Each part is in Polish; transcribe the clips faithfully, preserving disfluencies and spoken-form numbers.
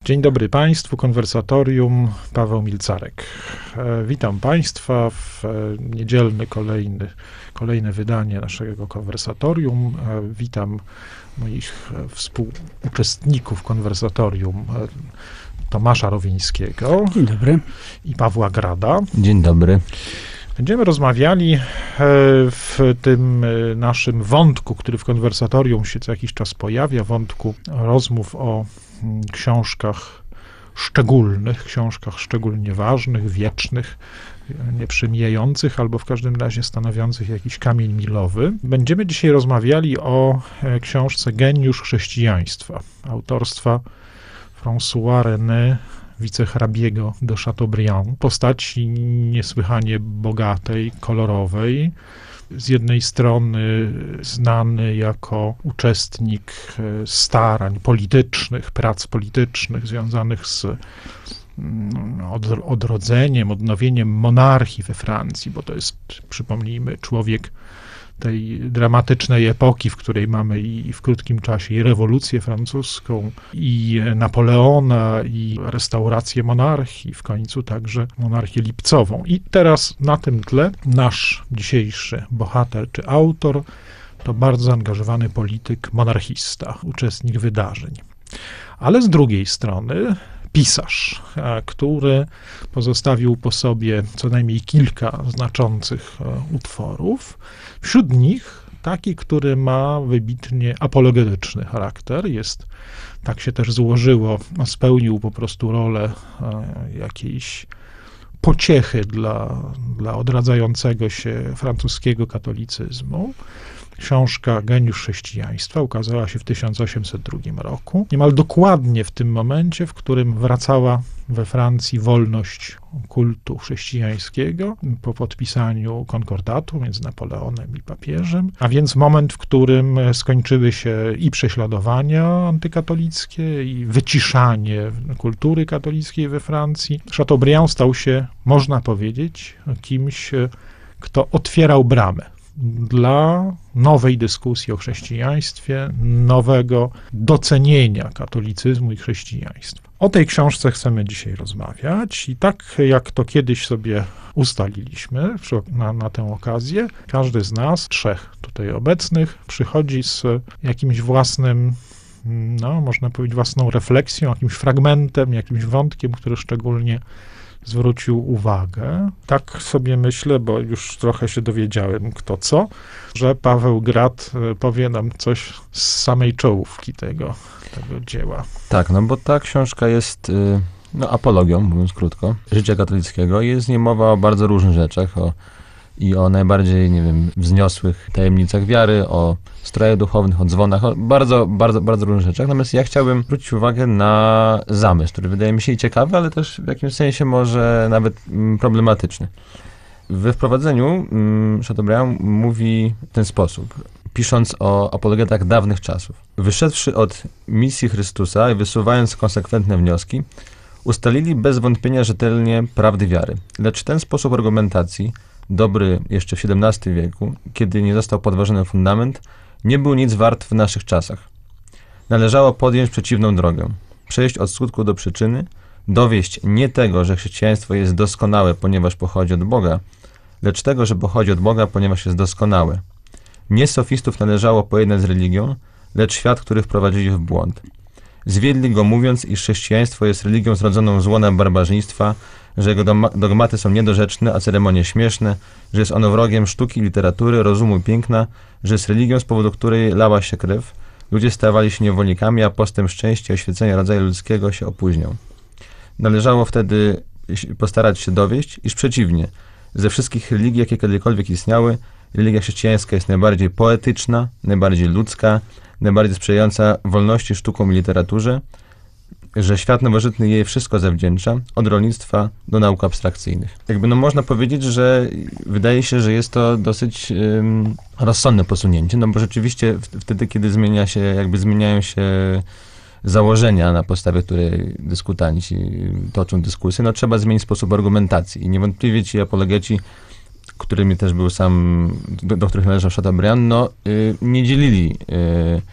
Dzień dobry Państwu, Konwersatorium, Paweł Milcarek. Witam Państwa w niedzielny kolejny, kolejne wydanie naszego Konwersatorium. Witam moich współuczestników Konwersatorium, Tomasza Rowińskiego. Dzień dobry. I Pawła Grada. Dzień dobry. Będziemy rozmawiali w tym naszym wątku, który w Konwersatorium się co jakiś czas pojawia, wątku rozmów o książkach szczególnych, książkach szczególnie ważnych, wiecznych, nieprzemijających, albo w każdym razie stanowiących jakiś kamień milowy. Będziemy dzisiaj rozmawiali o książce Geniusz chrześcijaństwa, autorstwa François René, wicehrabiego de Chateaubriand, postaci niesłychanie bogatej, kolorowej. Z jednej strony znany jako uczestnik starań politycznych, prac politycznych związanych z odrodzeniem, odnowieniem monarchii we Francji, bo to jest, przypomnijmy, człowiek tej dramatycznej epoki, w której mamy i w krótkim czasie i rewolucję francuską, i Napoleona, i restaurację monarchii, w końcu także monarchię lipcową. I teraz na tym tle nasz dzisiejszy bohater czy autor to bardzo zaangażowany polityk, monarchista, uczestnik wydarzeń. Ale z drugiej strony pisarz, który pozostawił po sobie co najmniej kilka znaczących utworów. Wśród nich taki, który ma wybitnie apologetyczny charakter. Jest, tak się też złożyło, spełnił po prostu rolę jakiejś pociechy dla, dla odradzającego się francuskiego katolicyzmu. Książka Geniusz chrześcijaństwa ukazała się w tysiąc osiemset drugim roku, niemal dokładnie w tym momencie, w którym wracała we Francji wolność kultu chrześcijańskiego po podpisaniu konkordatu między Napoleonem i papieżem, a więc moment, w którym skończyły się i prześladowania antykatolickie, i wyciszanie kultury katolickiej we Francji. Chateaubriand stał się, można powiedzieć, kimś, kto otwierał bramę dla nowej dyskusji o chrześcijaństwie, nowego docenienia katolicyzmu i chrześcijaństwa. O tej książce chcemy dzisiaj rozmawiać i tak jak to kiedyś sobie ustaliliśmy na, na tę okazję, każdy z nas, trzech tutaj obecnych, przychodzi z jakimś własnym, no można powiedzieć własną refleksją, jakimś fragmentem, jakimś wątkiem, który szczególnie zwrócił uwagę. Tak sobie myślę, bo już trochę się dowiedziałem kto co, że Paweł Grad powie nam coś z samej czołówki tego, tego dzieła. Tak, no bo ta książka jest no, apologią, mówiąc krótko, życia katolickiego. Jest nie mowa o bardzo różnych rzeczach, o, i o najbardziej, nie wiem, wzniosłych tajemnicach wiary, o strojach duchownych, o dzwonach, o bardzo, bardzo, bardzo różnych rzeczach. Natomiast ja chciałbym zwrócić uwagę na zamysł, który wydaje mi się i ciekawy, ale też w jakimś sensie może nawet mm, problematyczny. We wprowadzeniu mm, Chateaubriand mówi w ten sposób, pisząc o apologetach dawnych czasów. Wyszedłszy od misji Chrystusa i wysuwając konsekwentne wnioski, ustalili bez wątpienia rzetelnie prawdy wiary. Lecz ten sposób argumentacji, dobry jeszcze w siedemnastym wieku, kiedy nie został podważony fundament, nie był nic wart w naszych czasach. Należało podjąć przeciwną drogę, przejść od skutku do przyczyny, dowieść nie tego, że chrześcijaństwo jest doskonałe, ponieważ pochodzi od Boga, lecz tego, że pochodzi od Boga, ponieważ jest doskonałe. Nie sofistów należało pojednać z religią, lecz świat, który wprowadzili w błąd. Zwiedli go mówiąc, iż chrześcijaństwo jest religią zrodzoną z łona barbarzyństwa, że jego dogmaty są niedorzeczne, a ceremonie śmieszne, że jest ono wrogiem sztuki, literatury, rozumu i piękna, że jest religią, z powodu której lała się krew, ludzie stawali się niewolnikami, a postęp szczęścia i oświecenia rodzaju ludzkiego się opóźniał. Należało wtedy postarać się dowieść, iż przeciwnie, ze wszystkich religii, jakie kiedykolwiek istniały, religia chrześcijańska jest najbardziej poetyczna, najbardziej ludzka, najbardziej sprzyjająca wolności sztukom i literaturze, że świat nowożytny jej wszystko zawdzięcza, od rolnictwa do nauk abstrakcyjnych. Jakby no można powiedzieć, że wydaje się, że jest to dosyć um, rozsądne posunięcie, no bo rzeczywiście wtedy, kiedy zmienia się, jakby zmieniają się założenia, na podstawie której dyskutanci toczą dyskusję, no trzeba zmienić sposób argumentacji i niewątpliwie ci apologeci, którymi też był sam, do, do których należał Chateaubriand, no y, nie dzielili y,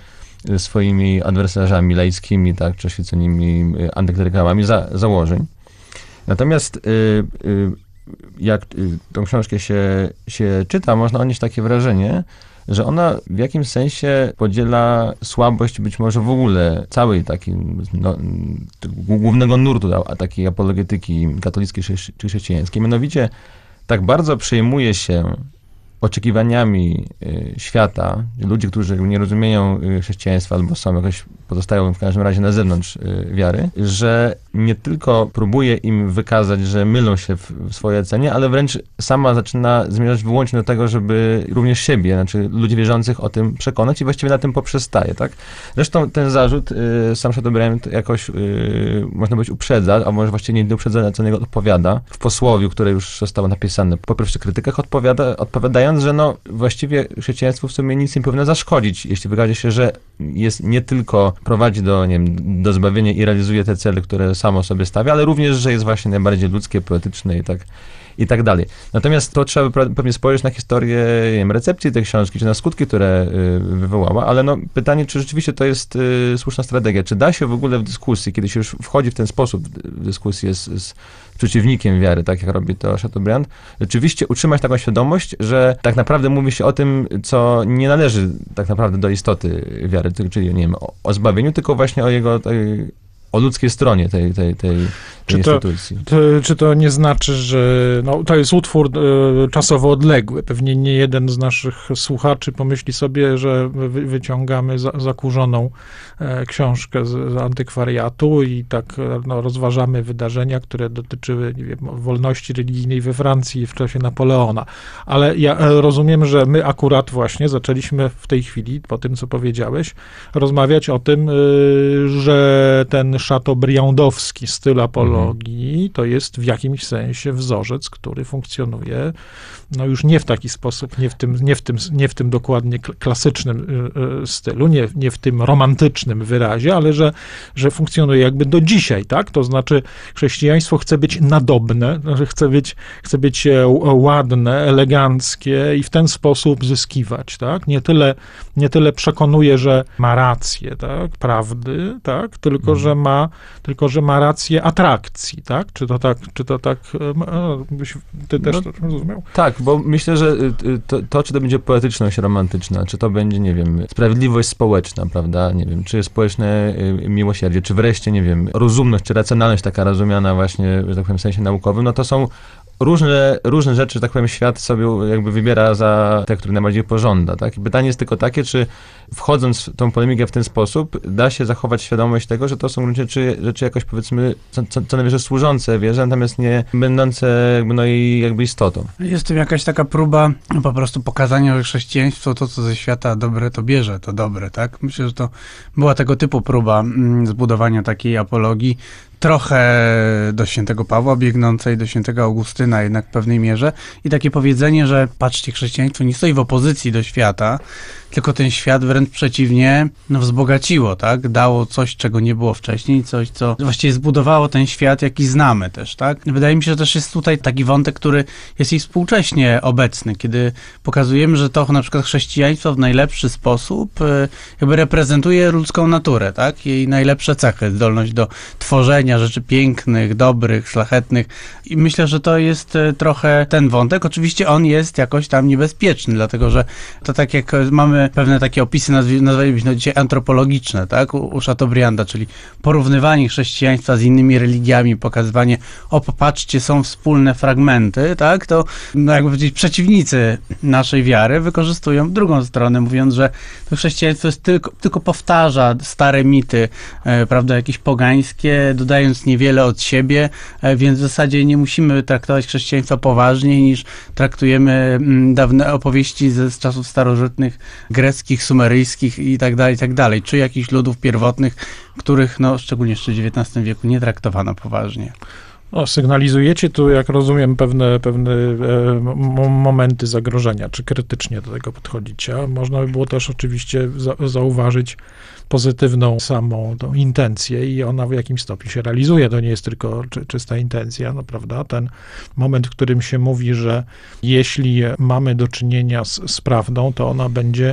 swoimi adwersarzami laickimi, tak, czy oświeconymi antyklerykałami za, założeń. Natomiast y, y, jak y, tą książkę się, się czyta, można odnieść takie wrażenie, że ona w jakimś sensie podziela słabość być może w ogóle całej takiej, no, głównego nurtu takiej apologetyki katolickiej czy chrześcijańskiej. Mianowicie tak bardzo przejmuje się oczekiwaniami świata, ludzi, którzy nie rozumieją chrześcijaństwa albo są jakoś, pozostają w każdym razie na zewnątrz wiary, że nie tylko próbuje im wykazać, że mylą się w, w swojej ocenie, ale wręcz sama zaczyna zmierzać wyłącznie do tego, żeby również siebie, znaczy ludzi wierzących o tym przekonać i właściwie na tym poprzestaje, tak? Zresztą ten zarzut sam Chateaubriand jakoś można być uprzedza, a może właściwie nie uprzedza, co niego odpowiada. W posłowiu, które już zostało napisane po pierwszych krytykach, odpowiada, odpowiadając, że no właściwie chrześcijaństwu w sumie nic nie powinno zaszkodzić, jeśli wykaże się, że jest nie tylko prowadzi do, nie wiem, do zbawienia i realizuje te cele, które samo sobie stawia, ale również, że jest właśnie najbardziej ludzkie, poetyczne i tak, i tak dalej. Natomiast to trzeba pewnie spojrzeć na historię, nie wiem, recepcji tej książki, czy na skutki, które y, wywołała, ale no pytanie, czy rzeczywiście to jest y, słuszna strategia, czy da się w ogóle w dyskusji, kiedy się już wchodzi w ten sposób w dyskusję z, z przeciwnikiem wiary, tak jak robi to Chateaubriand, rzeczywiście utrzymać taką świadomość, że tak naprawdę mówi się o tym, co nie należy tak naprawdę do istoty wiary, czyli, nie wiem, o, o zbawieniu, tylko właśnie o jego tej, o ludzkiej stronie tej, tej, tej, tej czy instytucji. To, to, czy to nie znaczy, że no, to jest utwór y, czasowo odległy? Pewnie nie jeden z naszych słuchaczy pomyśli sobie, że wy, wyciągamy za, zakurzoną e, książkę z, z antykwariatu i tak no, rozważamy wydarzenia, które dotyczyły, nie wiem, wolności religijnej we Francji w czasie Napoleona. Ale ja e, rozumiem, że my akurat właśnie zaczęliśmy w tej chwili, po tym, co powiedziałeś, rozmawiać o tym, y, że ten chateaubriandowski styl apologii to jest w jakimś sensie wzorzec, który funkcjonuje no już nie w taki sposób, nie w tym, nie w tym, nie w tym dokładnie klasycznym stylu, nie, nie w tym romantycznym wyrazie, ale że, że funkcjonuje jakby do dzisiaj, tak? To znaczy chrześcijaństwo chce być nadobne, chce być, chce być ładne, eleganckie i w ten sposób zyskiwać, tak? Nie tyle, nie tyle przekonuje, że ma rację, tak? Prawdy, tak? Tylko, mm. że ma, tylko, że ma rację atrakcji, tak? Czy to tak, czy to tak, byś, ty też no, to rozumiał? Tak, bo myślę, że to, to, czy to będzie poetyczność romantyczna, czy to będzie, nie wiem, sprawiedliwość społeczna, prawda, nie wiem, czy społeczne miłosierdzie, czy wreszcie, nie wiem, rozumność, czy racjonalność taka rozumiana właśnie, że tak powiem, w sensie naukowym, no to są różne, różne rzeczy, że tak powiem, świat sobie jakby wybiera za te, które najbardziej pożąda, tak? I pytanie jest tylko takie, czy wchodząc w tą polemikę w ten sposób, da się zachować świadomość tego, że to są rzeczy, rzeczy jakoś, powiedzmy, co, co, co najwyżej służące wierze, natomiast nie będące jakby, no i jakby istotą. Jest to jakaś taka próba po prostu pokazania, że chrześcijaństwo, to co ze świata dobre, to bierze, to dobre, tak? Myślę, że to była tego typu próba mm, zbudowania takiej apologii, trochę do świętego Pawła biegnącej, do świętego Augustyna jednak w pewnej mierze i takie powiedzenie, że patrzcie, chrześcijaństwo nie stoi w opozycji do świata, tylko ten świat wręcz przeciwnie, no wzbogaciło, tak? Dało coś, czego nie było wcześniej, coś, co właściwie zbudowało ten świat, jaki znamy też, tak? Wydaje mi się, że też jest tutaj taki wątek, który jest i współcześnie obecny, kiedy pokazujemy, że to na przykład chrześcijaństwo w najlepszy sposób jakby reprezentuje ludzką naturę, tak? Jej najlepsze cechy, zdolność do tworzenia rzeczy pięknych, dobrych, szlachetnych i myślę, że to jest trochę ten wątek. Oczywiście on jest jakoś tam niebezpieczny, dlatego że to tak jak mamy pewne takie opisy, nazwalibyśmy dzisiaj antropologiczne, tak, u, u Chateaubrianda, czyli porównywanie chrześcijaństwa z innymi religiami, pokazywanie, o popatrzcie, są wspólne fragmenty, tak, to no jakby powiedzieć, przeciwnicy naszej wiary wykorzystują drugą stronę, mówiąc, że to chrześcijaństwo jest tylko, tylko powtarza stare mity, e, prawda, jakieś pogańskie, dodając niewiele od siebie, e, więc w zasadzie nie musimy traktować chrześcijaństwa poważniej, niż traktujemy m, dawne opowieści ze, z czasów starożytnych, greckich, sumeryjskich i tak dalej, i tak dalej, czy jakichś ludów pierwotnych, których, no, szczególnie jeszcze w dziewiętnastym wieku nie traktowano poważnie. No, sygnalizujecie tu, jak rozumiem, pewne, pewne e, momenty zagrożenia, czy krytycznie do tego podchodzicie. A można by było też oczywiście za, zauważyć pozytywną samą tą intencję i ona w jakimś stopniu się realizuje. To nie jest tylko czy, czysta intencja, no prawda? Ten moment, w którym się mówi, że jeśli mamy do czynienia z, z prawdą, to ona będzie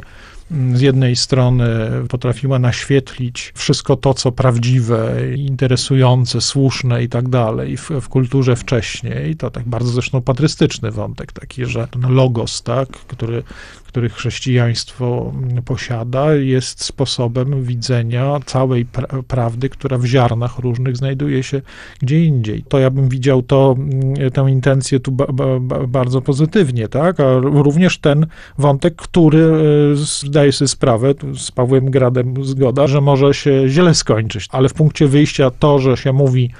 z jednej strony potrafiła naświetlić wszystko to, co prawdziwe, interesujące, słuszne i tak dalej w, w kulturze wcześniej, to tak bardzo zresztą patrystyczny wątek taki, że ten logos, tak, który, który chrześcijaństwo posiada, jest sposobem widzenia całej pra- prawdy, która w ziarnach różnych znajduje się gdzie indziej. To ja bym widział to, tę intencję tu ba, ba, bardzo pozytywnie, tak, a również ten wątek, który zdaje sobie sprawę, z Pawłem Gradem zgoda, że może się źle skończyć, ale w punkcie wyjścia to, że się mówi,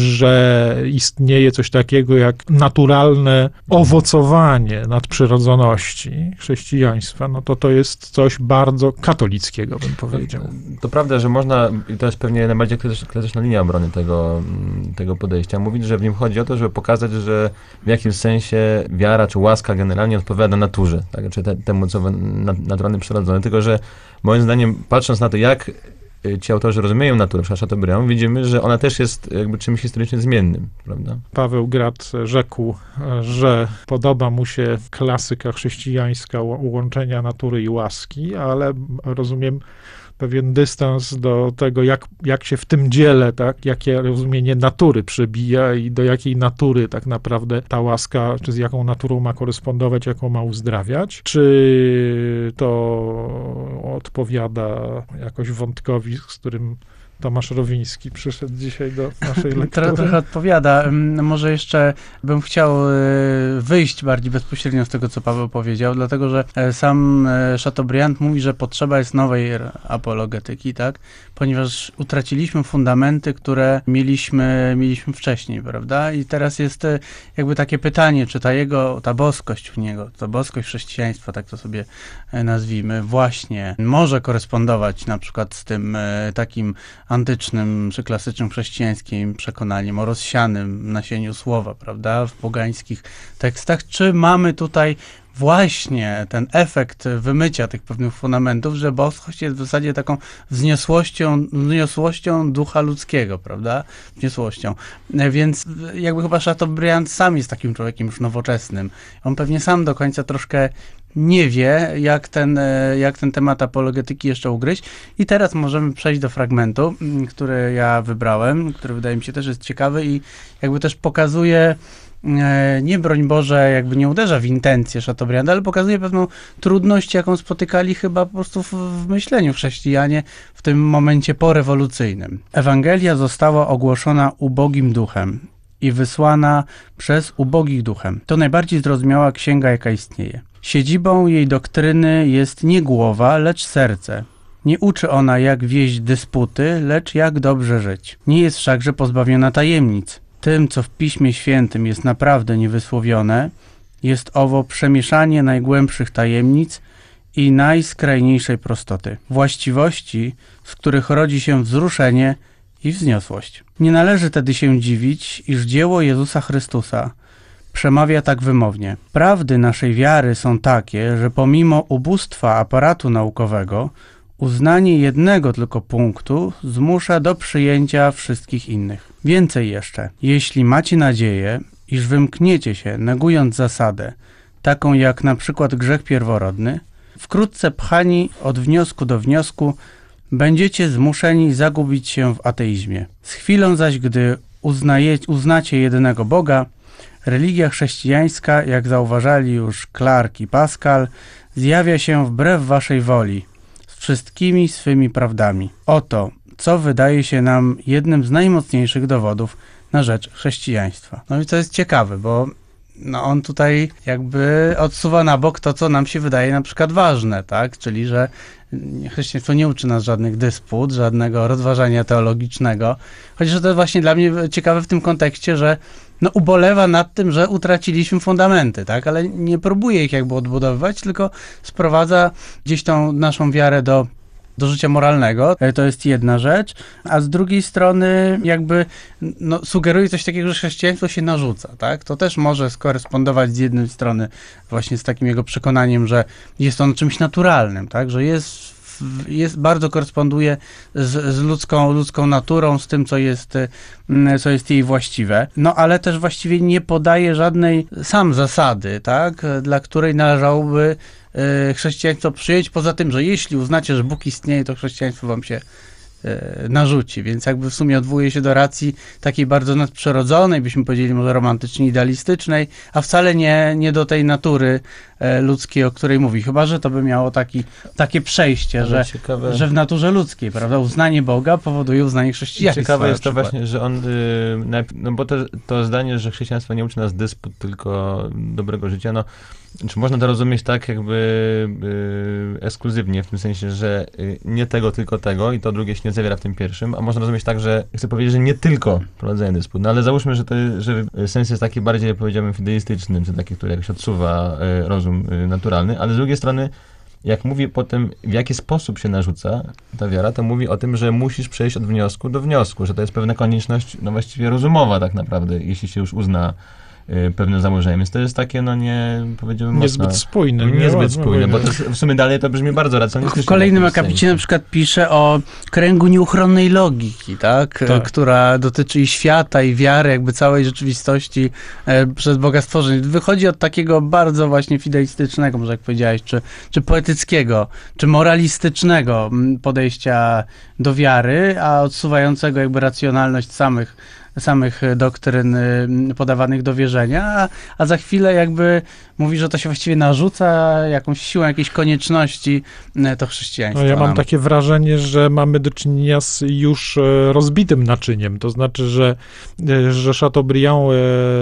że istnieje coś takiego jak naturalne owocowanie nadprzyrodzoności chrześcijaństwa, no to to jest coś bardzo katolickiego, bym powiedział. To prawda, że można, i to jest pewnie najbardziej klasyczna linia obrony tego, tego podejścia, mówić, że w nim chodzi o to, żeby pokazać, że w jakimś sensie wiara czy łaska generalnie odpowiada naturze, tak? Czy te, temu, co naturalnie przyrodzone. Tylko, że moim zdaniem, patrząc na to, jak ci autorzy rozumieją naturę, przepraszam, Chateaubriand, widzimy, że ona też jest jakby czymś historycznie zmiennym, prawda? Paweł Grad rzekł, że podoba mu się klasyka chrześcijańska łączenia natury i łaski, ale rozumiem pewien dystans do tego, jak, jak się w tym dziele, tak, jakie rozumienie natury przebija i do jakiej natury tak naprawdę ta łaska, czy z jaką naturą ma korespondować, jaką ma uzdrawiać. Czy to odpowiada jakoś wątkowi, z którym Tomasz Rowiński przyszedł dzisiaj do naszej lektury? Trochę odpowiada. Może jeszcze bym chciał wyjść bardziej bezpośrednio z tego, co Paweł powiedział, dlatego, że sam Chateaubriand mówi, że potrzeba jest nowej apologetyki, tak? Ponieważ utraciliśmy fundamenty, które mieliśmy, mieliśmy wcześniej, prawda? I teraz jest jakby takie pytanie, czy ta jego, ta boskość w niego, ta boskość chrześcijaństwa, tak to sobie nazwijmy, właśnie może korespondować na przykład z tym takim antycznym czy klasycznym chrześcijańskim przekonaniem o rozsianym nasieniu słowa, prawda, w pogańskich tekstach, czy mamy tutaj właśnie ten efekt wymycia tych pewnych fundamentów, że boskość jest w zasadzie taką wzniosłością, wzniosłością ducha ludzkiego, prawda, wzniosłością. Więc jakby chyba Chateaubriand sam jest takim człowiekiem już nowoczesnym. On pewnie sam do końca troszkę nie wie, jak ten, jak ten temat apologetyki jeszcze ugryźć. I teraz możemy przejść do fragmentu, który ja wybrałem, który wydaje mi się też jest ciekawy i jakby też pokazuje, nie broń Boże, jakby nie uderza w intencje Chateaubrianda, ale pokazuje pewną trudność, jaką spotykali chyba po prostu w, w myśleniu chrześcijanie w tym momencie porewolucyjnym. Ewangelia została ogłoszona ubogim duchem i wysłana przez ubogich duchem. To najbardziej zrozumiała księga, jaka istnieje. Siedzibą jej doktryny jest nie głowa, lecz serce. Nie uczy ona, jak wieść dysputy, lecz jak dobrze żyć. Nie jest wszakże pozbawiona tajemnic. Tym, co w Piśmie Świętym jest naprawdę niewysłowione, jest owo przemieszanie najgłębszych tajemnic i najskrajniejszej prostoty. Właściwości, z których rodzi się wzruszenie i wzniosłość. Nie należy tedy się dziwić, iż dzieło Jezusa Chrystusa przemawia tak wymownie. Prawdy naszej wiary są takie, że pomimo ubóstwa aparatu naukowego, uznanie jednego tylko punktu zmusza do przyjęcia wszystkich innych. Więcej jeszcze, jeśli macie nadzieję, iż wymkniecie się, negując zasadę, taką jak na przykład grzech pierworodny, wkrótce pchani od wniosku do wniosku, będziecie zmuszeni zagubić się w ateizmie. Z chwilą zaś, gdy uznaje, uznacie jedynego Boga, religia chrześcijańska, jak zauważali już Clark i Pascal, zjawia się wbrew waszej woli, z wszystkimi swymi prawdami. Oto, co wydaje się nam jednym z najmocniejszych dowodów na rzecz chrześcijaństwa. No i to jest ciekawe, bo no on tutaj jakby odsuwa na bok to, co nam się wydaje na przykład ważne, tak? Czyli, że chrześcijaństwo nie uczy nas żadnych dysput, żadnego rozważania teologicznego. Chociaż to jest właśnie dla mnie ciekawe w tym kontekście, że no ubolewa nad tym, że utraciliśmy fundamenty, tak? Ale nie próbuje ich jakby odbudowywać, tylko sprowadza gdzieś tą naszą wiarę do do życia moralnego. To jest jedna rzecz, a z drugiej strony jakby no, sugeruje coś takiego, że chrześcijaństwo się narzuca, tak? To też może skorespondować z jednej strony właśnie z takim jego przekonaniem, że jest on czymś naturalnym, tak? Że jest, jest bardzo koresponduje z, z ludzką, ludzką naturą, z tym, co jest, co jest jej właściwe. No ale też właściwie nie podaje żadnej sam zasady, tak? Dla której należałoby y, chrześcijaństwo przyjąć, poza tym, że jeśli uznacie, że Bóg istnieje, to chrześcijaństwo wam się narzuci, więc jakby w sumie odwołuje się do racji takiej bardzo nadprzyrodzonej, byśmy powiedzieli może romantycznie idealistycznej, a wcale nie, nie do tej natury ludzkiej, o której mówi. Chyba że to by miało taki, takie przejście, że, że w naturze ludzkiej, prawda, uznanie Boga powoduje uznanie chrześcijaństwa. Ciekawe jest to właśnie, że on, no bo to, to zdanie, że chrześcijaństwo nie uczy nas dysput, tylko dobrego życia, no czy można to rozumieć tak jakby y, ekskluzywnie, w tym sensie, że y, nie tego, tylko tego i to drugie się nie zawiera w tym pierwszym, a można rozumieć tak, że chcę powiedzieć, że nie tylko prowadzenie dysput, no ale załóżmy, że, to, że sens jest taki bardziej, powiedziałbym, fideistyczny, czy taki, który jakoś odsuwa y, rozum y, naturalny, ale z drugiej strony, jak mówi potem, w jaki sposób się narzuca ta wiara, to mówi o tym, że musisz przejść od wniosku do wniosku, że to jest pewna konieczność, no właściwie rozumowa tak naprawdę, jeśli się już uzna pewne założenie, więc to jest takie, no nie, powiedziałbym niezbyt mocno, spójne. Niezbyt spójne, bo to w sumie dalej to brzmi bardzo racjonalnie. W kolejnym akapicie na przykład pisze o kręgu nieuchronnej logiki, tak? tak? Która dotyczy i świata, i wiary, jakby całej rzeczywistości e, przez Boga stworzeń. Wychodzi od takiego bardzo właśnie fideistycznego, może jak powiedziałeś, czy, czy poetyckiego, czy moralistycznego podejścia do wiary, a odsuwającego jakby racjonalność samych samych doktryn podawanych do wierzenia, a, a za chwilę jakby mówi, że to się właściwie narzuca jakąś siłą, jakiejś konieczności to chrześcijaństwo. No ja mam nam. takie wrażenie, że mamy do czynienia z już rozbitym naczyniem, to znaczy, że, że Chateaubriand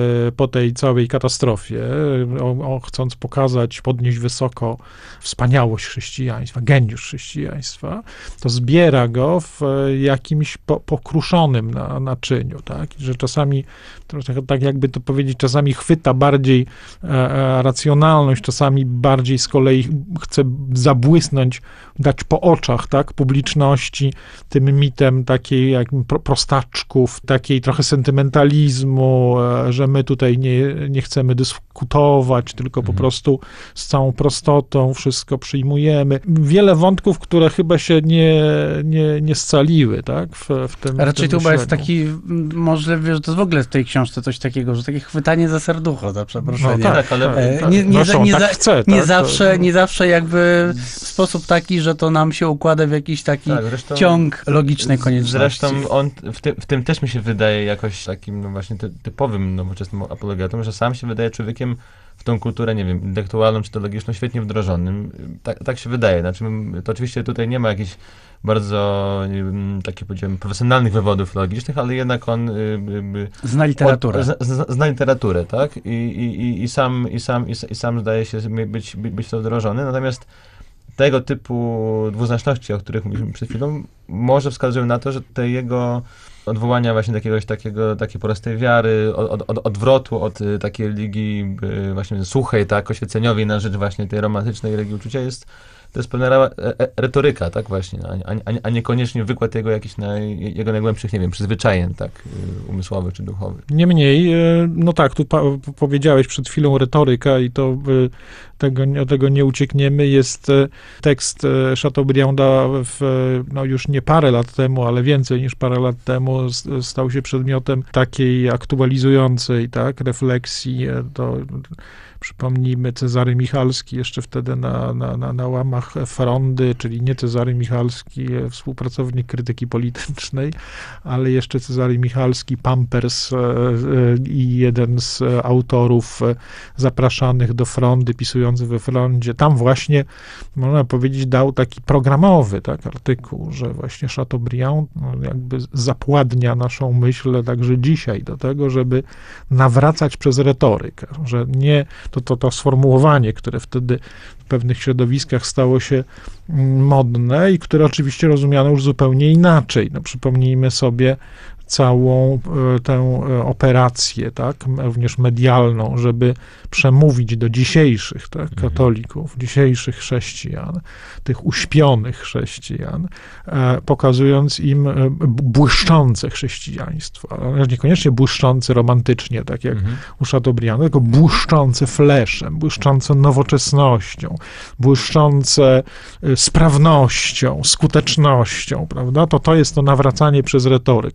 po tej całej katastrofie, o, o, chcąc pokazać, podnieść wysoko wspaniałość chrześcijaństwa, geniusz chrześcijaństwa, to zbiera go w jakimś po, pokruszonym na, naczyniu, tak? Że czasami, tak jakby to powiedzieć, czasami chwyta bardziej e, racjonalność, czasami bardziej z kolei chce zabłysnąć, dać po oczach, tak, publiczności tym mitem takiej jak prostaczków, takiej trochę sentymentalizmu, e, że my tutaj nie, nie chcemy dyskutować, tylko mhm. po prostu z całą prostotą wszystko przyjmujemy. Wiele wątków, które chyba się nie, nie, nie scaliły, tak, w, w tym Raczej w tym to chyba jest myśleniu. taki, możliwe, że to jest w ogóle w tej książce coś takiego, że takie chwytanie za serducho, za przeproszenie. No tak, ale e, nie, nie, Zresztą nie, tak za, chce, nie, tak? zawsze, To... nie zawsze jakby w sposób taki, że to nam się układa w jakiś taki tak, zresztą, ciąg logicznej konieczności. Zresztą on w, ty, w tym też mi się wydaje jakoś takim no właśnie ty, typowym nowoczesnym apologetą, że sam się wydaje człowiekiem w tą kulturę, nie wiem, intelektualną czy teologiczną świetnie wdrożonym. Tak, tak się wydaje. Znaczy, to oczywiście tutaj nie ma jakichś bardzo, takich powiedziałem, profesjonalnych wywodów logicznych, ale jednak on... Y, zna literaturę. Od, zna, zna literatuurę, tak? I, i, i, sam, i, sam, i sam zdaje się być, być w to wdrożony. Natomiast tego typu dwuznaczności, o których mówiliśmy przed chwilą, może wskazują na to, że te jego odwołania właśnie do jakiegoś takiego, takiej prostej wiary, od, od, odwrotu od takiej religii właśnie suchej, tak, oświeceniowej na rzecz właśnie tej romantycznej religii uczucia jest, to jest pewna re, retoryka, tak właśnie, a, a, a niekoniecznie wykład jego jakichś naj, jego najgłębszych, nie wiem, przyzwyczajeń, tak, umysłowych czy duchowych. Niemniej, no tak, tu pa, powiedziałeś przed chwilą retoryka i to tego, tego nie uciekniemy. Jest tekst Chateaubrianda w, no już nie parę lat temu, ale więcej niż parę lat temu stał się przedmiotem takiej aktualizującej, tak, refleksji. To przypomnijmy, Cezary Michalski, jeszcze wtedy na, na, na, na łamach Frondy, czyli nie Cezary Michalski, współpracownik krytyki politycznej, ale jeszcze Cezary Michalski, Pampers i jeden z autorów zapraszanych do Frondy, pisujący we Frondzie. Tam właśnie, można powiedzieć, dał taki programowy, tak, artykuł, że właśnie Chateaubriand no, jakby zapładnia naszą myśl także dzisiaj do tego, żeby nawracać przez retorykę, że nie To, to, to sformułowanie, które wtedy w pewnych środowiskach stało się modne i które oczywiście rozumiano już zupełnie inaczej. No, przypomnijmy sobie całą tę operację, tak, również medialną, żeby przemówić do dzisiejszych, tak, katolików, dzisiejszych chrześcijan, tych uśpionych chrześcijan, pokazując im błyszczące chrześcijaństwo, ale niekoniecznie błyszczące romantycznie, tak jak mhm. u Chateaubrianda, tylko błyszczące fleszem, błyszczące nowoczesnością, błyszczące sprawnością, skutecznością, prawda? To to jest to nawracanie przez retorykę. My też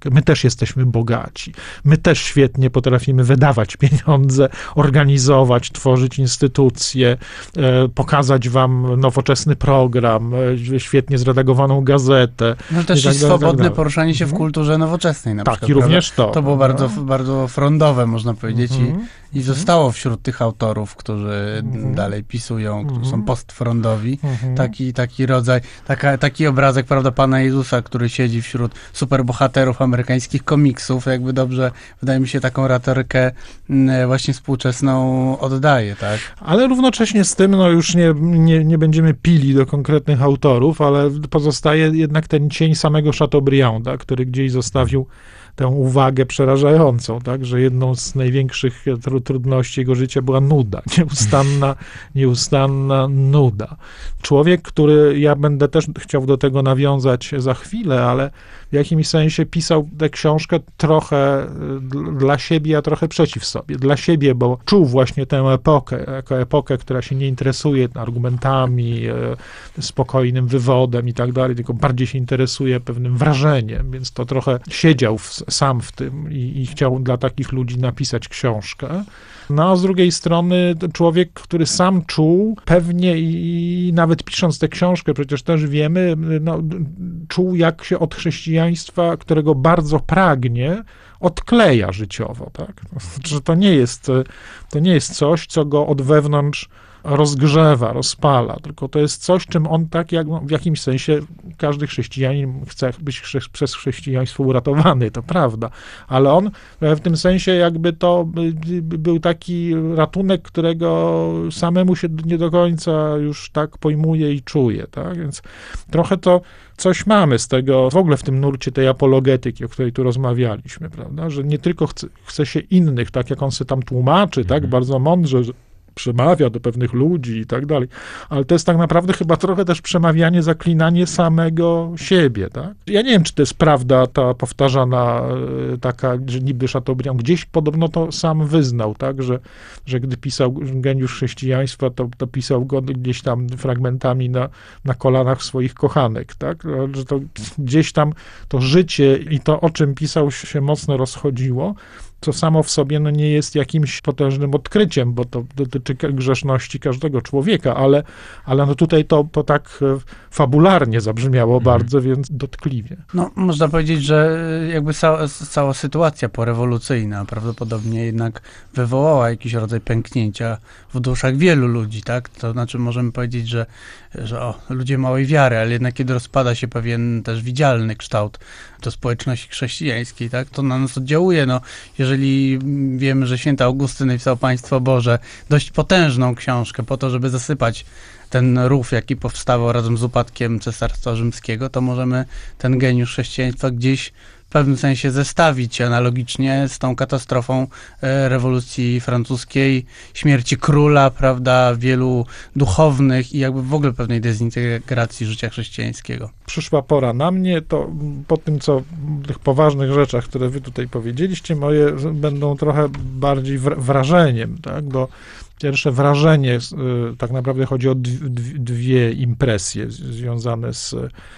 też jesteśmy bogaci. My też świetnie potrafimy wydawać pieniądze, organizować, tworzyć instytucje, pokazać wam nowoczesny program, świetnie zredagowaną gazetę. No też tak i dalej, swobodne tak poruszanie się w kulturze nowoczesnej na tak, przykład. i również prawda? to. To było no. bardzo, bardzo frondowe, można powiedzieć, Mhm. i, i zostało wśród tych autorów, którzy Mhm. dalej pisują, którzy Mhm. są postfrondowi, Mhm. taki, taki rodzaj, taka, taki obrazek, prawda, Pana Jezusa, który siedzi wśród superbohaterów amerykańskich komiksów, jakby dobrze, wydaje mi się, taką retorykę mm, właśnie współczesną oddaje, tak? Ale równocześnie z tym, no już nie, nie, nie będziemy pili do konkretnych autorów, ale pozostaje jednak ten cień samego Chateaubrianda, który gdzieś zostawił tę uwagę przerażającą, tak, że jedną z największych tru, trudności jego życia była nuda, nieustanna, nieustanna nuda. Człowiek, który, ja będę też chciał do tego nawiązać za chwilę, ale w jakimś sensie pisał tę książkę trochę dla siebie, a trochę przeciw sobie. Dla siebie, bo czuł właśnie tę epokę, jako epokę, która się nie interesuje argumentami, spokojnym wywodem i tak dalej, tylko bardziej się interesuje pewnym wrażeniem, więc to trochę siedział w, sam w tym i, i chciał dla takich ludzi napisać książkę. No a z drugiej strony człowiek, który sam czuł, pewnie i, i nawet pisząc tę książkę, przecież też wiemy, no, czuł jak się od chrześcijaństwa, którego bardzo pragnie, odkleja życiowo, tak? Że to nie jest, to nie jest coś, co go od wewnątrz rozgrzewa, rozpala, tylko to jest coś, czym on tak jak w jakimś sensie każdy chrześcijanin chce być chrze- przez chrześcijaństwo uratowany, to prawda, ale on w tym sensie jakby to był taki ratunek, którego samemu się nie do końca już tak pojmuje i czuje, tak, więc trochę to coś mamy z tego, w ogóle w tym nurcie tej apologetyki, o której tu rozmawialiśmy, prawda, że nie tylko chce, chce się innych, tak jak on się tam tłumaczy, mhm. tak, bardzo mądrze, że przemawia do pewnych ludzi i tak dalej, ale to jest tak naprawdę chyba trochę też przemawianie, zaklinanie samego siebie, tak? Ja nie wiem, czy to jest prawda ta powtarzana taka, że niby Chateaubriand gdzieś podobno to sam wyznał, tak, że, że gdy pisał Geniusz chrześcijaństwa, to, to pisał go gdzieś tam fragmentami na, na kolanach swoich kochanek, tak? Że to gdzieś tam to życie i to, o czym pisał, się mocno rozchodziło, co samo w sobie no, nie jest jakimś potężnym odkryciem, bo to dotyczy grzeszności każdego człowieka, ale, ale no tutaj to, to tak fabularnie zabrzmiało mhm. bardzo, więc dotkliwie. No, można powiedzieć, że jakby cała, cała sytuacja porewolucyjna prawdopodobnie jednak wywołała jakiś rodzaj pęknięcia w duszach wielu ludzi, tak? To znaczy możemy powiedzieć, że, że o, ludzie małej wiary, ale jednak kiedy rozpada się pewien też widzialny kształt do społeczności chrześcijańskiej, tak? To na nas oddziałuje, no, jeżeli wiemy, że święty Augustyn napisał Państwo Boże, dość potężną książkę po to, żeby zasypać ten rów, jaki powstawał razem z upadkiem Cesarstwa Rzymskiego, to możemy ten geniusz chrześcijaństwa gdzieś w pewnym sensie zestawić analogicznie z tą katastrofą e, rewolucji francuskiej, śmierci króla, prawda, wielu duchownych i jakby w ogóle pewnej dezintegracji życia chrześcijańskiego. Przyszła pora na mnie, to po tym, co tych poważnych rzeczach, które wy tutaj powiedzieliście, moje będą trochę bardziej wrażeniem, tak, bo pierwsze wrażenie, tak naprawdę chodzi o dwie impresje związane z,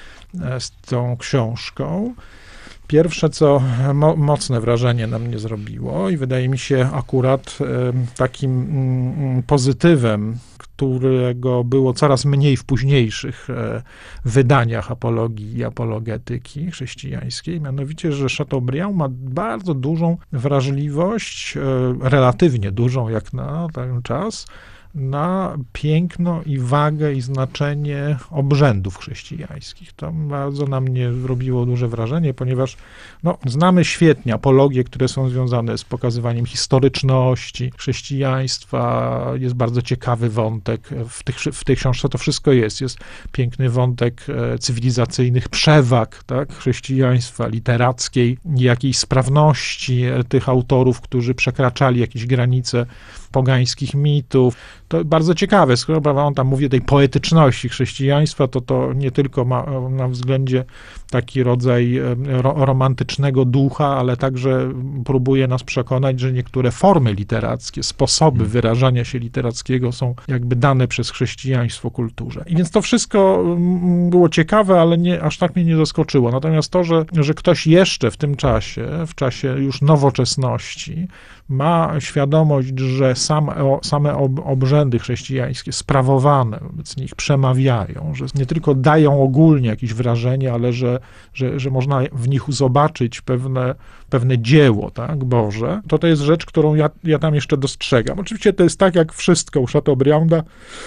z tą książką. Pierwsze, co mo, mocne wrażenie na mnie zrobiło i wydaje mi się akurat takim pozytywem, którego było coraz mniej w późniejszych wydaniach apologii i apologetyki chrześcijańskiej, mianowicie, że Chateaubriand ma bardzo dużą wrażliwość, relatywnie dużą jak na ten czas, na piękno i wagę i znaczenie obrzędów chrześcijańskich. To bardzo na mnie robiło duże wrażenie, ponieważ no, znamy świetnie apologie, które są związane z pokazywaniem historyczności chrześcijaństwa. Jest bardzo ciekawy wątek. W, tych, w tej książce to wszystko jest. Jest piękny wątek cywilizacyjnych przewag, tak, chrześcijaństwa, literackiej, jakiejś sprawności tych autorów, którzy przekraczali jakieś granice pogańskich mitów. to bardzo ciekawe, skoro prawda, on tam mówi o tej poetyczności chrześcijaństwa, to to nie tylko ma na względzie taki rodzaj ro, romantycznego ducha, ale także próbuje nas przekonać, że niektóre formy literackie, sposoby wyrażania się literackiego są jakby dane przez chrześcijaństwo kulturze. I więc to wszystko było ciekawe, ale nie, aż tak mnie nie zaskoczyło. Natomiast to, że, że ktoś jeszcze w tym czasie, w czasie już nowoczesności, ma świadomość, że sam, same obrzędy chrześcijańskie sprawowane wobec nich przemawiają, że nie tylko dają ogólnie jakieś wrażenie, ale że, że, że można w nich zobaczyć pewne, pewne dzieło, tak, Boże, to to jest rzecz, którą ja, ja tam jeszcze dostrzegam. Oczywiście to jest tak jak wszystko u Chateaubrianda,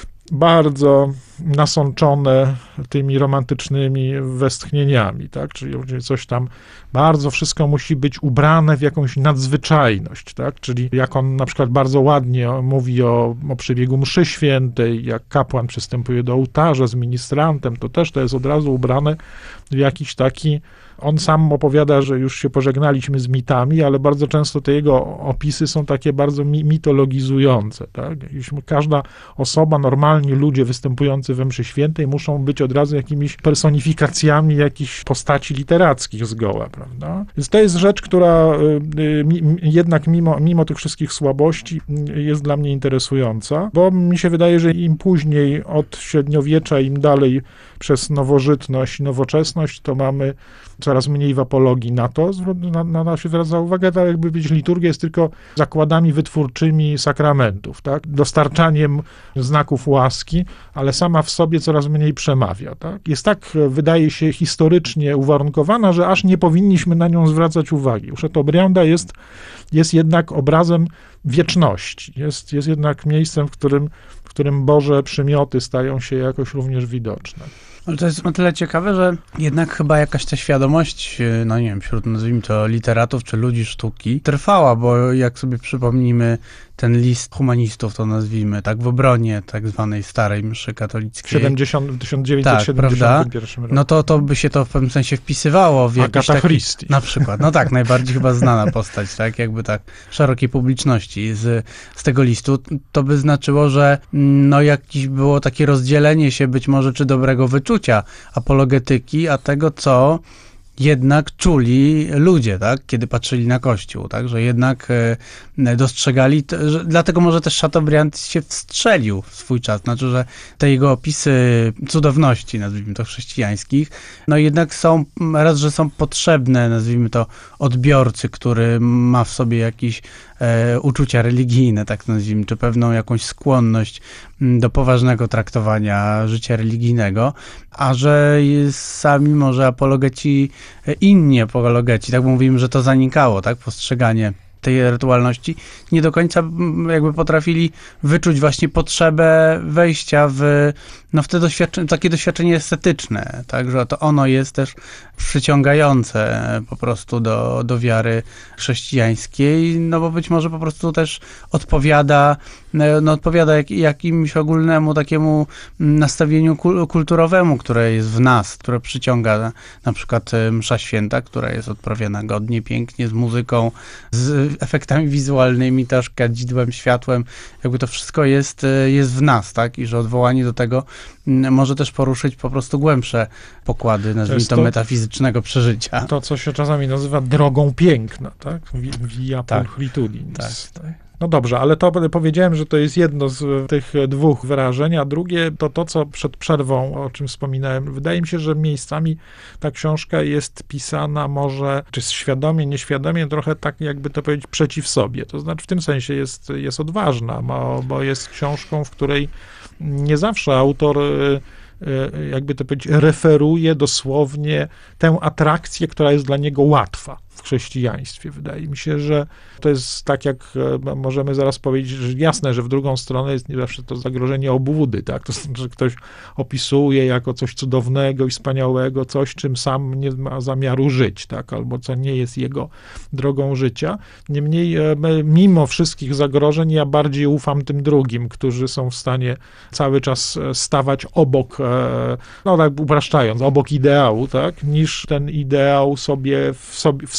bardzo nasączone tymi romantycznymi westchnieniami, tak? Czyli coś tam, bardzo wszystko musi być ubrane w jakąś nadzwyczajność, tak? Czyli jak on na przykład bardzo ładnie mówi o, o przebiegu mszy świętej, jak kapłan przystępuje do ołtarza z ministrantem, to też to jest od razu ubrane w jakiś taki. On sam opowiada, że już się pożegnaliśmy z mitami, ale bardzo często te jego opisy są takie bardzo mitologizujące. Tak? Każda osoba, normalni ludzie występujący we mszy świętej muszą być od razu jakimiś personifikacjami jakichś postaci literackich zgoła, prawda? Więc to jest rzecz, która jednak mimo, mimo tych wszystkich słabości jest dla mnie interesująca, bo mi się wydaje, że im później od średniowiecza, im dalej przez nowożytność, nowoczesność, to mamy coraz mniej w apologii na to, na, na, na się zwraca uwagę, tak jakby być liturgia jest tylko zakładami wytwórczymi sakramentów, tak? Dostarczaniem znaków łaski, ale sama w sobie coraz mniej przemawia, tak? Jest tak, wydaje się, historycznie uwarunkowana, że aż nie powinniśmy na nią zwracać uwagi. U Chateaubrianda jest, jest jednak obrazem wieczności, jest, jest jednak miejscem, w którym, w którym Boże przymioty stają się jakoś również widoczne. Ale to jest o tyle ciekawe, że jednak chyba jakaś ta świadomość, no nie wiem, wśród nazwijmy to literatów czy ludzi sztuki trwała, bo jak sobie przypomnimy ten list humanistów, to nazwijmy tak, w obronie tak zwanej starej mszy katolickiej. siedemdziesiąt, tysiąc dziewięćset siedemdziesiątym pierwszym tak, no to, to by się to w pewnym sensie wpisywało w jakiś taki, na przykład, no tak, najbardziej chyba znana postać, tak, jakby tak, szerokiej publiczności z, z tego listu, to by znaczyło, że no jakieś było takie rozdzielenie się być może czy dobrego wyczucia apologetyki, a tego, co jednak czuli ludzie, tak, kiedy patrzyli na Kościół, tak, że jednak e, dostrzegali, to, że, dlatego może też Chateaubriand się wstrzelił w swój czas, znaczy, że te jego opisy cudowności, nazwijmy to chrześcijańskich, no jednak są, raz, że są potrzebne, nazwijmy to odbiorcy, który ma w sobie jakiś e, uczucia religijne, tak nazwijmy, czy pewną jakąś skłonność do poważnego traktowania życia religijnego, a że sami może apologeci, inni apologeci, tak mówimy, że to zanikało, tak, postrzeganie tej rytualności, nie do końca jakby potrafili wyczuć właśnie potrzebę wejścia w, no w te doświadczenie, takie doświadczenie estetyczne, tak, że to ono jest też przyciągające po prostu do, do wiary chrześcijańskiej, no bo być może po prostu też odpowiada, no odpowiada jak, jakimś ogólnemu takiemu nastawieniu kul- kulturowemu, które jest w nas, które przyciąga na, na przykład msza święta, która jest odprawiana godnie, pięknie, z muzyką, z efektami wizualnymi, też kadzidłem, światłem, jakby to wszystko jest, jest w nas, tak, i że odwołanie do tego może też poruszyć po prostu głębsze pokłady, nazwijmy to, to metafizycznego przeżycia. To, co się czasami nazywa drogą piękna, tak? Via tak, pulchritudinis. Tak. No dobrze, ale to powiedziałem, że to jest jedno z tych dwóch wyrażeń, a drugie to to, co przed przerwą, o czym wspominałem. Wydaje mi się, że miejscami ta książka jest pisana może, czy świadomie, nieświadomie, trochę tak, jakby to powiedzieć, przeciw sobie. To znaczy w tym sensie jest, jest odważna, bo, bo jest książką, w której nie zawsze autor, jakby to powiedzieć, referuje dosłownie tę atrakcję, która jest dla niego łatwa w chrześcijaństwie. Wydaje mi się, że to jest tak, jak możemy zaraz powiedzieć, że jasne, że w drugą stronę jest nie zawsze to zagrożenie obłudy, tak? To znaczy, że ktoś opisuje jako coś cudownego i wspaniałego, coś, czym sam nie ma zamiaru żyć, tak? Albo co nie jest jego drogą życia. Niemniej, mimo wszystkich zagrożeń, ja bardziej ufam tym drugim, którzy są w stanie cały czas stawać obok, no tak upraszczając, obok ideału, tak? Niż ten ideał sobie w sobie, w sobie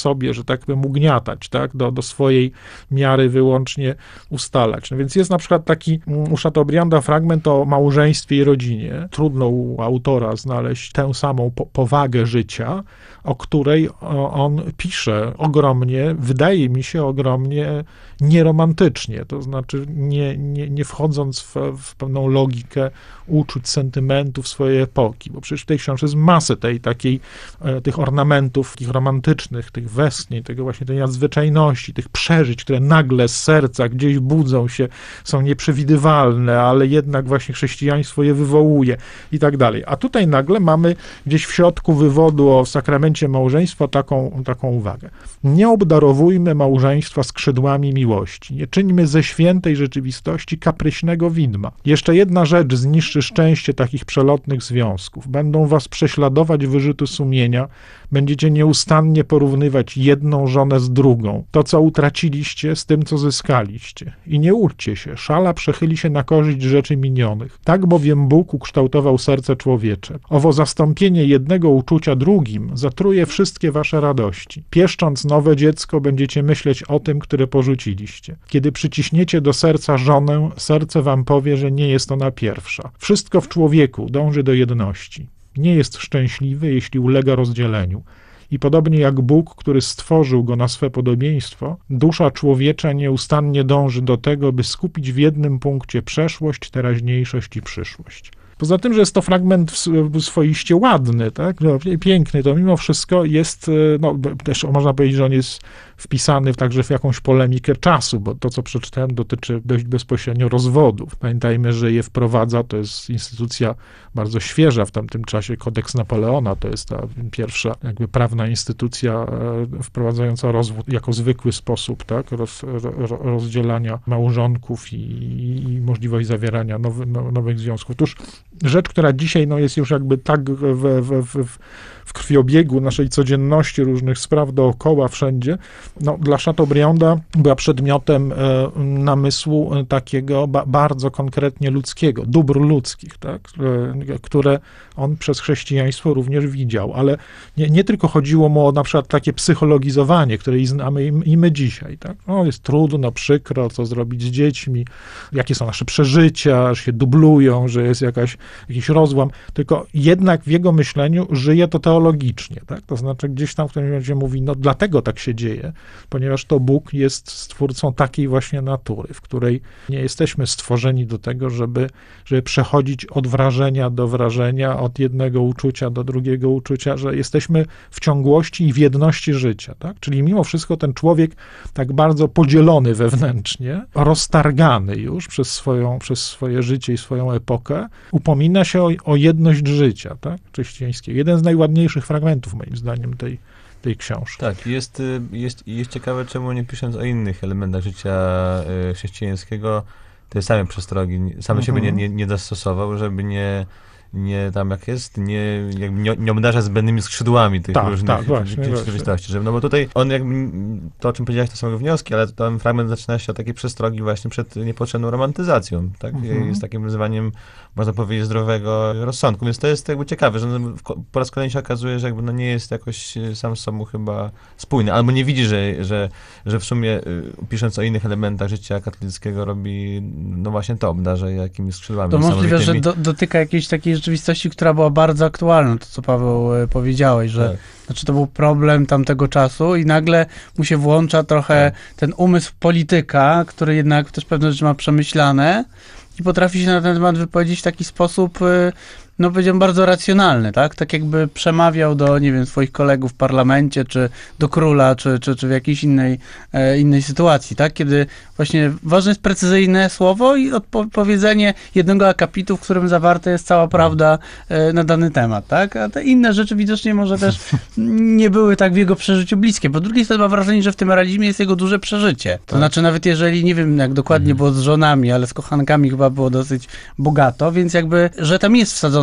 sobie, że tak powiem, ugniatać, tak, do, do swojej miary wyłącznie ustalać. No więc jest na przykład taki u Chateaubrianda fragment o małżeństwie i rodzinie. Trudno u autora znaleźć tę samą po powagę życia, o której on pisze ogromnie, wydaje mi się ogromnie nieromantycznie, to znaczy nie, nie, nie wchodząc w, w pewną logikę uczuć, sentymentów swojej epoki, bo przecież w tej książce jest masę tej takiej, tych ornamentów takich romantycznych, tych westchnień, tego właśnie tej nadzwyczajności, tych przeżyć, które nagle z serca gdzieś budzą się, są nieprzewidywalne, ale jednak właśnie chrześcijaństwo je wywołuje i tak dalej. A tutaj nagle mamy gdzieś w środku wywodu o sakramencie małżeństwa taką, taką uwagę. Nie obdarowujmy małżeństwa skrzydłami miłości. Nie czyńmy ze świętej rzeczywistości kapryśnego widma. Jeszcze jedna rzecz zniszczy szczęście takich przelotnych związków. Będą was prześladować wyrzuty sumienia, będziecie nieustannie porównywać jedną żonę z drugą. To, co utraciliście, z tym, co zyskaliście. I nie łudźcie się, szala przechyli się na korzyść rzeczy minionych. Tak bowiem Bóg ukształtował serce człowiecze. Owo zastąpienie jednego uczucia drugim zatruje wszystkie wasze radości. Pieszcząc nowe dziecko, będziecie myśleć o tym, które porzuciliście. Kiedy przyciśniecie do serca żonę, serce wam powie, że nie jest ona pierwsza. Wszystko w człowieku dąży do jedności. Nie jest szczęśliwy, jeśli ulega rozdzieleniu. I podobnie jak Bóg, który stworzył go na swe podobieństwo, dusza człowiecza nieustannie dąży do tego, by skupić w jednym punkcie przeszłość, teraźniejszość i przyszłość. Poza tym, że jest to fragment swoiście ładny, tak, no, piękny, to mimo wszystko jest, no, też można powiedzieć, że on jest wpisany także w jakąś polemikę czasu, bo to, co przeczytałem, dotyczy dość bezpośrednio rozwodów. Pamiętajmy, że je wprowadza, to jest instytucja bardzo świeża w tamtym czasie, kodeks Napoleona, to jest ta pierwsza jakby prawna instytucja wprowadzająca rozwód jako zwykły sposób, tak, roz, ro, rozdzielania małżonków i, i możliwość zawierania nowy, no, nowych związków. Otóż rzecz, która dzisiaj no, jest już jakby tak w, w, w, w krwiobiegu naszej codzienności, różnych spraw dookoła, wszędzie, no, dla Chateaubrianda była przedmiotem e, namysłu takiego ba, bardzo konkretnie ludzkiego, dóbr ludzkich, tak, e, które on przez chrześcijaństwo również widział, ale nie, nie tylko chodziło mu o na przykład takie psychologizowanie, które i znamy i, i my dzisiaj, tak, no, jest trudno, przykro, co zrobić z dziećmi, jakie są nasze przeżycia, że się dublują, że jest jakaś, jakiś rozłam, tylko jednak w jego myśleniu żyje to teologicznie, tak, to znaczy gdzieś tam w którymś momencie mówi, no dlatego tak się dzieje, ponieważ to Bóg jest stwórcą takiej właśnie natury, w której nie jesteśmy stworzeni do tego, żeby, żeby przechodzić od wrażenia do wrażenia, od jednego uczucia do drugiego uczucia, że jesteśmy w ciągłości i w jedności życia, tak? Czyli mimo wszystko ten człowiek tak bardzo podzielony wewnętrznie, roztargany już przez, swoją, przez swoje życie i swoją epokę, upomina się o, o jedność życia, tak? Chrześcijańskiego. Jeden z najładniejszych fragmentów, moim zdaniem, tej tej książki. Tak, jest, jest, jest ciekawe, czemu nie pisząc o innych elementach życia chrześcijańskiego, te same przestrogi, sam mhm. siebie nie, nie, nie dostosował, żeby nie, nie tam jak jest, nie, jakby nie, nie obdarza zbędnymi skrzydłami tych tak, różnych tak, właśnie, rzeczywistości. Żeby, no bo tutaj on jakby, to o czym powiedziałeś, to są wnioski, ale ten fragment zaczyna się od takiej przestrogi właśnie przed niepotrzebną romantyzacją, tak? Mhm. Jest takim wyzwaniem, można powiedzieć, zdrowego rozsądku, więc to jest jakby ciekawe, że no, po raz kolejny się okazuje, że jakby no nie jest jakoś sam z sobą chyba spójny, albo nie widzi, że, że, że w sumie pisząc o innych elementach życia katolickiego robi, no właśnie to, obdarza jakimiś skrzydłami. To możliwe, że do, dotyka jakiejś takiej rzeczywistości, która była bardzo aktualna, to co Paweł powiedziałeś, że tak. Znaczy to był problem tamtego czasu i nagle mu się włącza trochę tak. ten umysł polityka, który jednak też pewne rzeczy ma przemyślane i potrafi się na ten temat wypowiedzieć w taki sposób, no powiedziałem, bardzo racjonalny, tak? Tak jakby przemawiał do, nie wiem, swoich kolegów w parlamencie, czy do króla, czy, czy, czy w jakiejś innej, e, innej sytuacji, tak? Kiedy właśnie ważne jest precyzyjne słowo i odpowiedzenie jednego akapitu, w którym zawarta jest cała prawda e, na dany temat, tak? A te inne rzeczy widocznie może też nie były tak w jego przeżyciu bliskie. Po drugiej stronie mam wrażenie, że w tym realizmie jest jego duże przeżycie. To tak. znaczy nawet jeżeli, nie wiem jak dokładnie było z żonami, ale z kochankami chyba było dosyć bogato, więc jakby, że tam jest wsadzony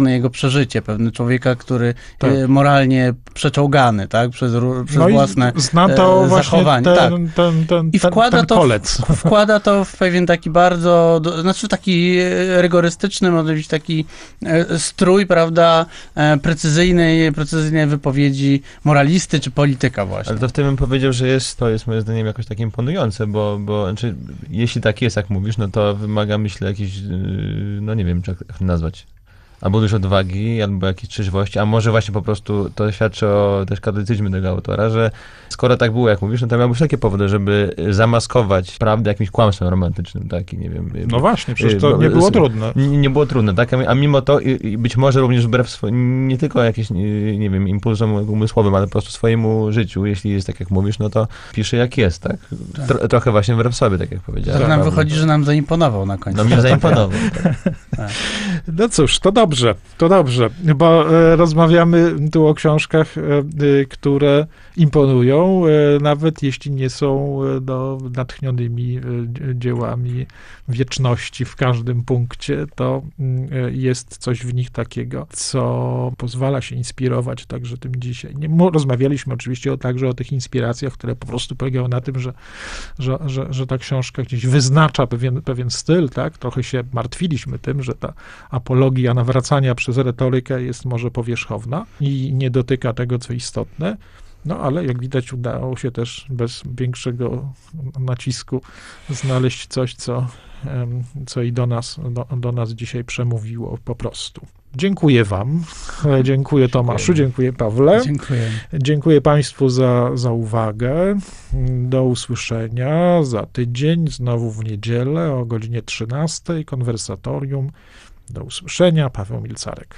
utrudnione jego przeżycie, pewny człowieka, który Tak. e, moralnie przeczołgany, tak, przez, ró- przez No i własne zna to e, właśnie zachowanie. ten, Tak. ten, ten, I ten, wkłada ten to, kolec. w, wkłada to w pewien taki bardzo, do, znaczy taki e, rygorystyczny, może być taki e, strój, prawda, e, precyzyjnej, precyzyjnej wypowiedzi moralisty czy polityka właśnie. Ale to w tym bym powiedział, że jest, to jest moim zdaniem jakoś tak imponujące, bo, bo znaczy, jeśli tak jest, jak mówisz, no to wymaga, myślę, jakiejś, yy, no nie wiem, jak to nazwać, albo dużo odwagi, albo jakiejś trzeźwości, a może właśnie po prostu to świadczy o też katolicyzmie tego autora, że skoro tak było, jak mówisz, no to miałby wszelkie powody, żeby zamaskować prawdę jakimś kłamstwem romantycznym, tak, i nie wiem. No właśnie, przecież to nie było trudne. Nie, nie było trudne, tak, a mimo to i, i być może również wbrew swoim, nie tylko jakieś, nie, nie wiem, impulsom umysłowym, ale po prostu swojemu życiu, jeśli jest tak, jak mówisz, no to pisze jak jest, tak. Tro, trochę właśnie wbrew sobie, tak jak powiedziałem. Tak nam prawda? wychodzi, że nam zaimponował na końcu. No mnie zaimponował. Tak. No cóż, to dobrze, to dobrze, bo e, rozmawiamy tu o książkach, e, e, które imponują, e, nawet jeśli nie są e, no, natchnionymi e, dziełami wieczności w każdym punkcie, to mm, e, jest coś w nich takiego, co pozwala się inspirować także tym dzisiaj. Nie, mo- rozmawialiśmy oczywiście o, także o tych inspiracjach, które po prostu polegały na tym, że, że, że, że ta książka gdzieś wyznacza pewien, pewien styl, tak? Trochę się martwiliśmy tym, że ta apologia nawracania przez retorykę jest może powierzchowna i nie dotyka tego, co istotne. No ale jak widać udało się też bez większego nacisku znaleźć coś, co, em, co i do nas, do, do nas dzisiaj przemówiło po prostu. Dziękuję wam, dziękuję Tomaszu, dziękuję Pawle. Dziękuję. Dziękuję Państwu za, za uwagę. Do usłyszenia za tydzień, znowu w niedzielę o godzinie trzynastej. Konwersatorium. Do usłyszenia. Paweł Milcarek.